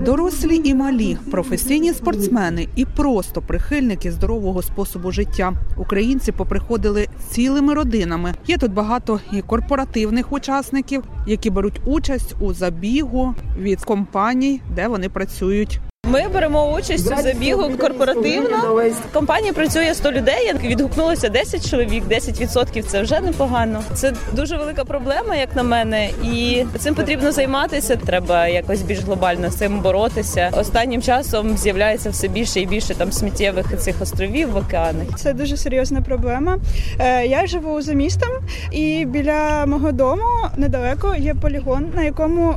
Дорослі і малі, професійні спортсмени і просто прихильники здорового способу життя. Українці поприходили цілими родинами. Є тут багато і корпоративних учасників, які беруть участь у забігу від компаній, де вони працюють. Ми беремо участь у забігу корпоративно. В компанії працює 100 людей, відгукнулося 10 чоловік, 10% – це вже непогано. Це дуже велика проблема, як на мене, і цим потрібно займатися. Треба якось більш глобально з цим боротися. Останнім часом з'являється все більше і більше там сміттєвих цих островів в океанах. Це дуже серйозна проблема. Я живу за містом, і біля мого дому недалеко є полігон, на якому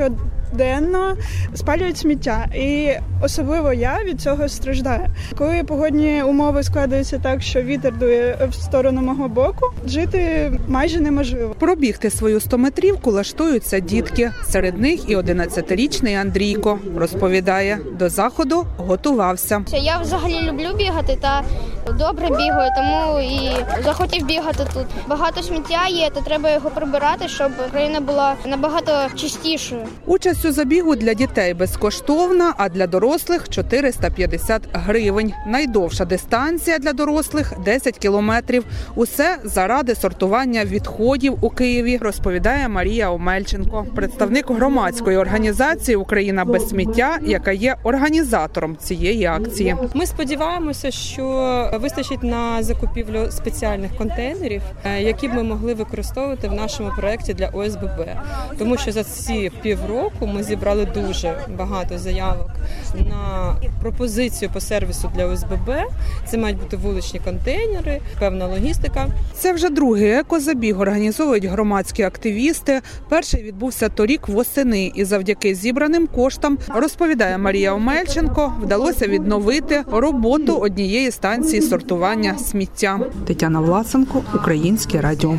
щоденно спалюють сміття. І особливо я від цього страждаю. Коли погодні умови складаються так, що вітер дує в сторону мого боку, жити майже неможливо. Пробігти свою 100-метрівку лаштуються дітки. Серед них і 11-річний Андрійко. Розповідає, до заходу готувався. Я взагалі люблю бігати та добре бігаю, тому і захотів бігати тут. Багато сміття є, то треба його прибирати, щоб країна була набагато чистішою. Участь у забігу для дітей безкоштовна, а для дорослих – 450 гривень. Найдовша дистанція для дорослих – 10 кілометрів. Усе заради сортування відходів у Києві, розповідає Марія Омельченко, представник громадської організації «Україна без сміття», яка є організатором цієї акції. Ми сподіваємося, що вистачить на закупівлю спеціальних контейнерів, які б ми могли використовувати в нашому проєкті для ОСББ. Тому що за ці півроку ми зібрали дуже багато заявок на пропозицію по сервісу для ОСББ. Це мають бути вуличні контейнери, певна логістика. Це вже другий екозабіг організовують громадські активісти. Перший відбувся торік восени і завдяки зібраним коштам, розповідає Марія Омельченко, вдалося відновити роботу однієї станції сортування сміття. Тетяна Власенко, Українське радіо.